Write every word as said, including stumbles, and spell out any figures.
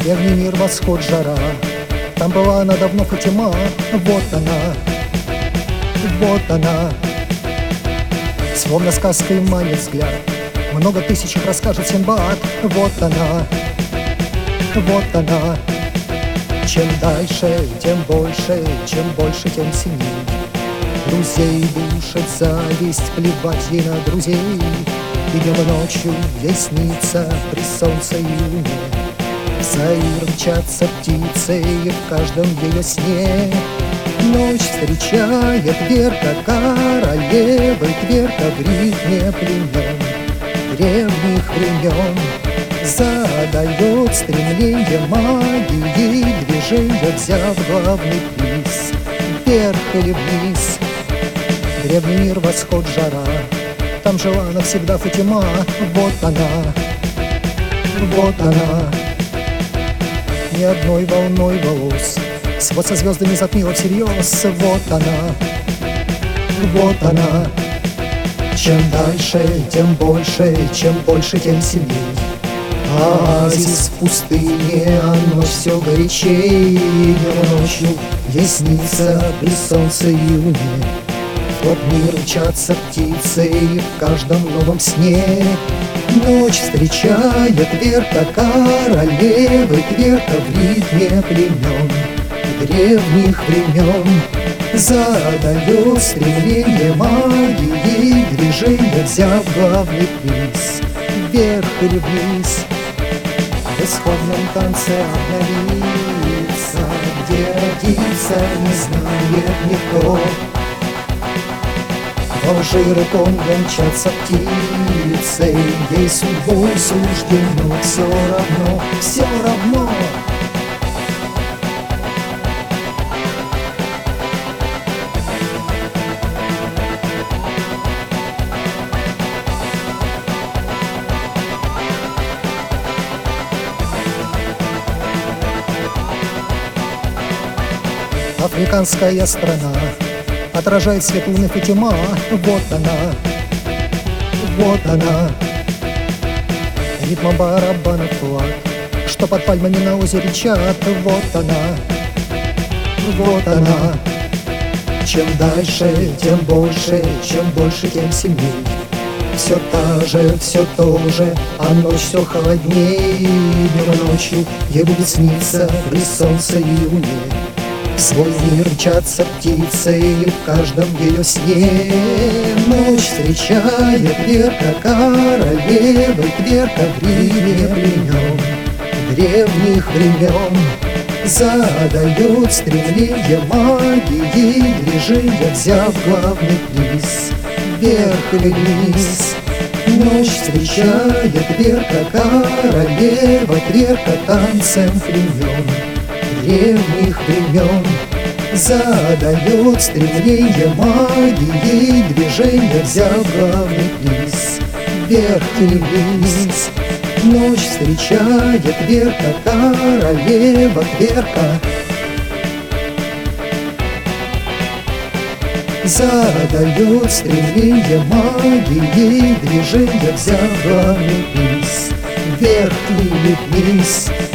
Древний мир, восход, жара. Там была она давно, Фатима. Вот она, вот она. Словно сказкой манит взгляд. Много тысяч их расскажет Синдбад. Вот она, вот она. Чем дальше, тем больше, чем больше, тем сильней. Друзей душит зависть, плевать ей на друзей. И днем и ночью ей снится при солнце и луне. В Заир мчатся птицы в каждом ее сне. Ночь встречает Тверка королевы, Тверка в ритме племен древних времен. Задает стремление магии движения, взяв главный приз вверх или вниз. Древний мир, восход, жара. Там жила навсегда Фатима. Вот она, вот она. Ни одной волной волос свод со звездами затмила всерьез. Вот она, вот она. Чем дальше, тем больше, чем больше, тем сильней. Оазис в пустыне, оно все горячей. Днем и ночью ей снится при солнце и луне. В тот мир мчатся птицы в каждом новом сне. Ночь встречает Тверка королевы, Тверка в ритме племен древних времен. Задает стремление магии движения, взяв главный приз вверх или вниз. В исходном танце обновиться, где родиться не знает никто. В алжиры Конго мчатся птицы, ей судьбой суждено все равно, все равно. Африканская страна отражает свет луны Фатима. Вот она, вот она. Ритмом барабанов флаг, что под пальмами на озере чат. Вот она, вот она. Чем дальше, тем больше, чем больше, тем сильней. Все та же, все то же, а ночь все холодней. Днем и ночью ей будет сниться при солнце и луне. В свой мир мчатся птицы в каждом ее сне. Ночь встречает Тверка королевы, Тверка в ритме племен древних времен. Задает стремление магии движения, взяв главный приз вверх или вниз. Ночь встречает Тверка королева, Тверка танцем племен древних времен. Задает стремление магии движения, взяв главный приз вверх или вниз. Ночь встречает Тверка королева, Тверка. Задает стремление магии движения, взяв главный приз вверх или вниз.